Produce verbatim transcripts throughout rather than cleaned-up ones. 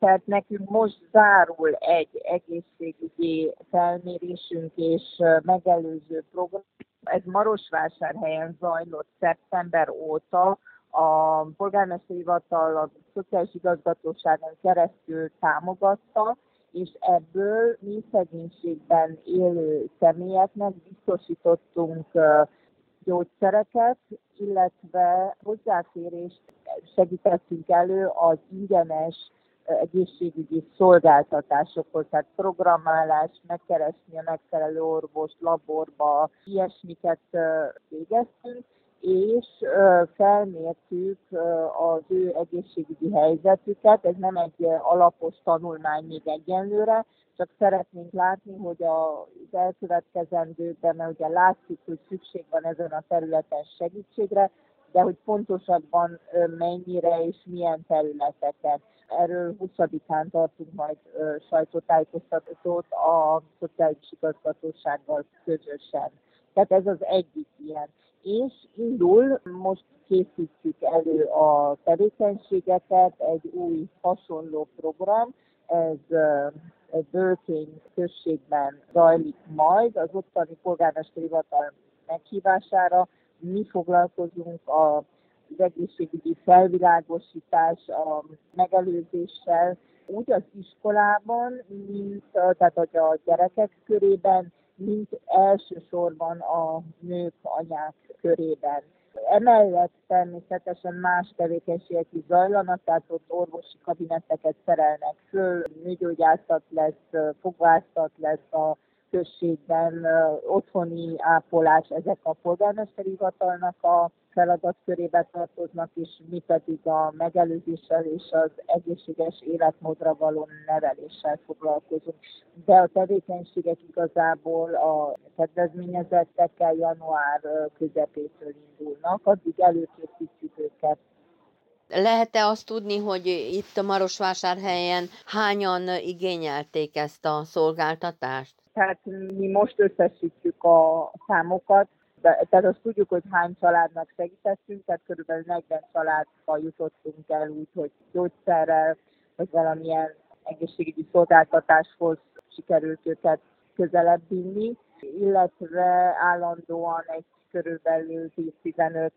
Tehát nekünk most zárul egy egészségügyi felmérésünk és megelőző program. Ez Marosvásárhelyen zajlott szeptember óta, a polgármesteri hivatal a szociális igazgatóságon keresztül támogatta, és ebből mi szegénységben élő személyeknek biztosítottunk gyógyszereket, illetve hozzáférést segítettünk elő az ingyenes egészségügyi szolgáltatásokhoz, tehát programmálás, megkeresni a megfelelő orvost, laborba, ilyesmiket végeztünk, és felmértük az ő egészségügyi helyzetüket. Ez nem egy alapos tanulmány még egyenlőre, csak szeretnénk látni, hogy az elkövetkezendőkben, mert ugye látszik, hogy szükség van ezen a területen segítségre, de hogy pontosabban mennyire és milyen területeken. Erről huszadikán tartunk majd sajtótájékoztatót a szociális igazgatósággal közösen. Tehát ez az egyik ilyen. És indul, most készítjük elő a tevékenységeket, egy új hasonló program, ez Bölkény községben zajlik majd, az ottani polgármesteri hivatal meghívására. Mi foglalkozunk az egészségügyi felvilágosítás, a megelőzéssel, úgy az iskolában, mint tehát a gyerekek körében, mint elsősorban a nők, anyák körében. Emellett természetesen más tevékenységek is zajlanak, tehát ott orvosi kabineteket szerelnek föl, nőgyógyászat lesz, fogvászat lesz a községben, otthoni ápolás, ezek a polgármesteri hivatalnak a feladatkörébe tartoznak, és mi pedig a megelőzéssel és az egészséges életmódra való neveléssel foglalkozunk. De a tevékenységek igazából a kedvezményezettekkel január közepétől indulnak, addig előkészítjük őket. Lehet-e azt tudni, hogy itt a Marosvásárhelyen hányan igényelték ezt a szolgáltatást? Tehát mi most összesítjük a számokat, de, tehát azt tudjuk, hogy hány családnak segítettünk, tehát körülbelül negyven családba jutottunk el úgy, hogy gyógyszerrel, vagy valamilyen egészségügyi szolgáltatáshoz sikerült őket közelebb vinni, illetve állandóan egy körülbelül tíz-tizenöt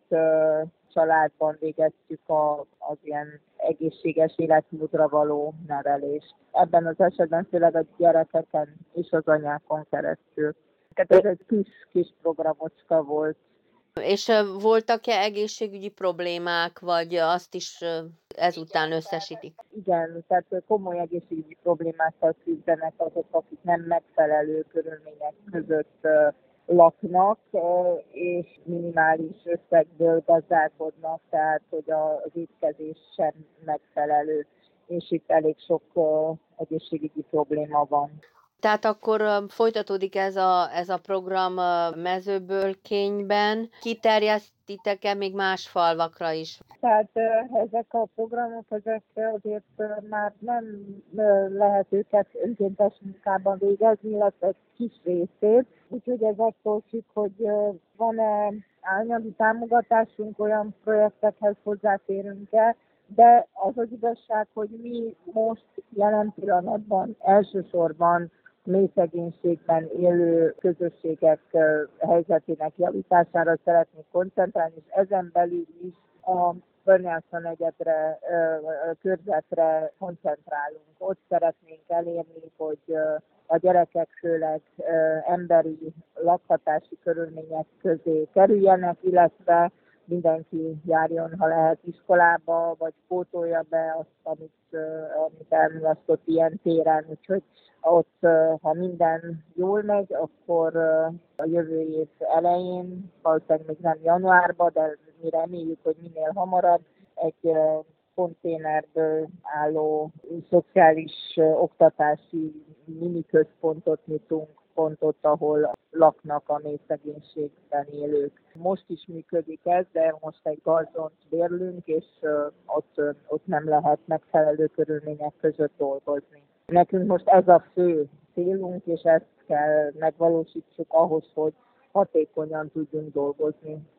családban végeztük a, az ilyen egészséges életmódra való nevelést. Ebben az esetben főleg a gyerekeken és az anyákon keresztül. Tehát ez egy kis, kis programocska volt. És voltak-e egészségügyi problémák, vagy azt is ezután összesítik? Igen, tehát komoly egészségügyi problémákkal küzdenek azok, akik nem megfelelő körülmények között laknak, és minimális összegből gazdálkodnak, tehát hogy az étkezés sem megfelelő, és itt elég sok egészségügyi probléma van. Tehát akkor folytatódik ez a, ez a program Mezőbölkényben. Kiterjesztitek-e még más falvakra is? Tehát ezek a programok, ezek azért már nem lehet őket önkéntes munkában végezni, illetve egy kis részét. Úgyhogy ez attól függ, hogy van-e anyagi támogatásunk, olyan projektekhez hozzáférünk-e, de az az igazság, hogy mi most jelen pillanatban elsősorban mély szegénységben élő közösségek helyzetének javítására szeretnénk koncentrálni, és ezen belül is a Börnyászon egyedre, körzetre koncentrálunk. Ott szeretnénk elérni, hogy a gyerekek főleg emberi lakhatási körülmények közé kerüljenek, illetve mindenki járjon, ha lehet, iskolába, vagy pótolja be azt, amit, amit elmulasztott ilyen téren. Úgyhogy ott, ha minden jól megy, akkor a jövő év elején, valószínűleg még nem januárban, de mi reméljük, hogy minél hamarabb egy konténerből álló szociális oktatási miniközpontot nyitunk, pontot, ahol laknak a mély szegénységben élők. Most is működik ez, de most egy garzont bérlünk, és ott, ott nem lehet megfelelő körülmények között dolgozni. Nekünk most ez a fő célunk, és ezt kell megvalósítsuk ahhoz, hogy hatékonyan tudjunk dolgozni.